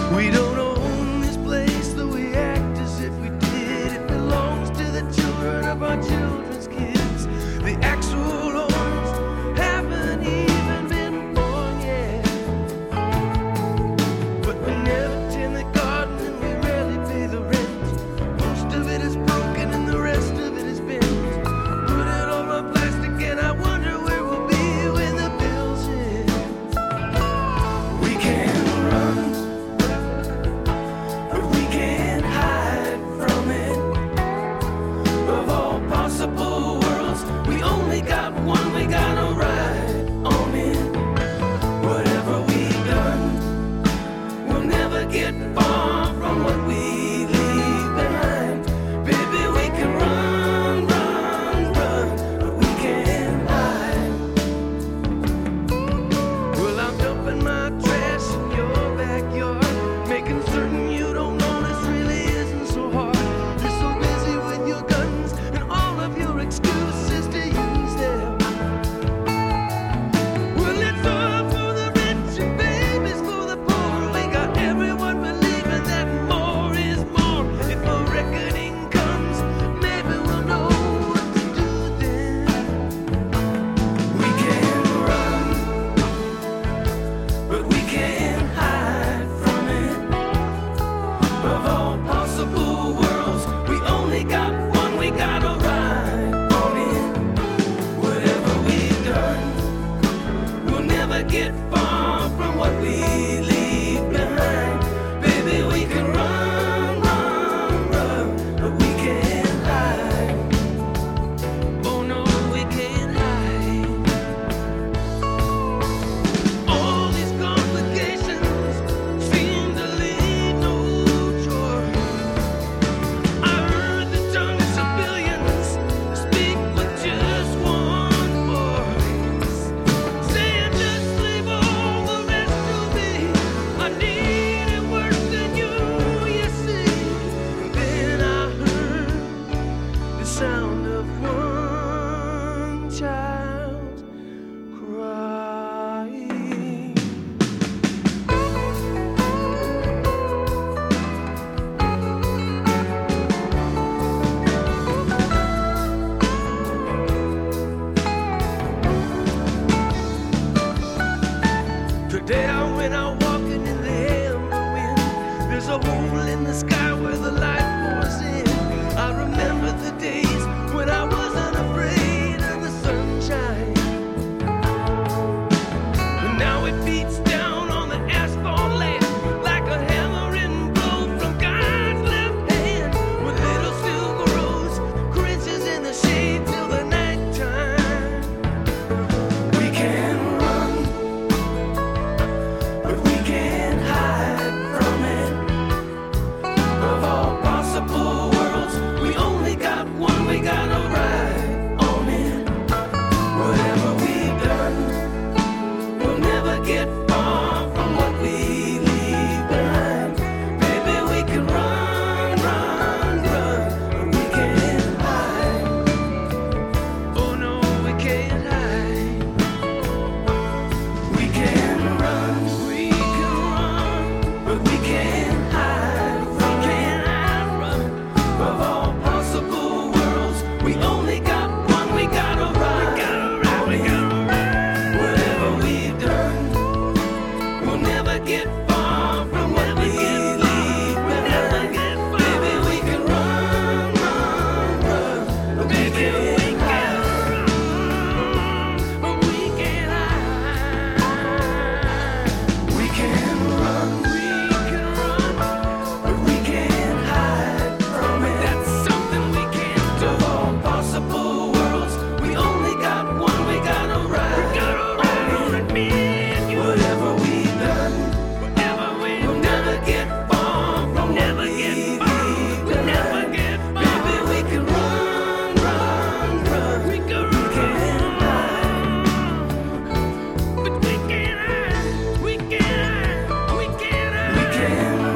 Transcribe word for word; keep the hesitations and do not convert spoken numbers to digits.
We don't own this place, though we act as if we did. It belongs to the children of our children's kids. The actual owners haven't even been born yet. But we never tend the garden and we rarely pay the rent. Most of it is broken and the rest of it is bent. Put it all on plastic and I wonder where we'll be when the bills hit. We can run, but we can't hide from it. Of all possible worlds, we only got one, we gotta ride on it. Whatever we've done, we'll never get far from what we leave behind. Baby, we can run, run, run, but we can't hide. Well, I'm dumping my trash in your backyard, making certain you don't notice really isn't so hard. You're so busy with your guns and all of your excuses to use them. Well, it's all for the rich and babies for the poor. We got everyone believing that more is more. If a reckoning comes, maybe we'll know what to do then. We can run, but we can't hide from it. Of all possible worlds, we only got one, we gotta ride on it. Whatever we've done, we'll never get far from what we leave behind. Baby, we can run, run, run, but we can't hide. Oh no, we can't hide. All these complications seem to lead no choice. I heard the tongues of billions speak with just one voice, saying just leave all the rest to me. I need it worse than you, you see. Then I heard the sound of one child crying. Today I went out walking in the amber wind. There's a hole in the sky where the light pours in. I remember the days when I wasn't afraid of the sunshine. But now it beats down on the asphalt land like a hammering blow from God's left hand. With little silver rose cringes in the shade till the nighttime. We can run, but we can't hide from it. Of all possible worlds, we only got one, we gotta ride on it. Whatever we've done, we'll never get far from what we leave behind. Baby, we can run, run, run, but we can't hide. Oh no, we can't hide. We can run, we can run, but we can't hide. We can't hide from it. Of all possible worlds, we only got one, we gotta ride. We gotta ride, we gotta ride. Whatever we've done, we'll never get far from what we leave behind. Baby, we can run, run, run, but we can't hide. But we can't hide. We can run, we can run, but we can't hide from it. That's something we can't do. Of all possible worlds, we only got one, we gotta ride. We gotta ride on it, me and you. Whatever we've done, whatever we've we'll never get far from never what get we far. leave We'll never behind. get far. Baby, we can run, run, run. We can we can't hide. But we can't hide. We can't hide. We can't hide. We can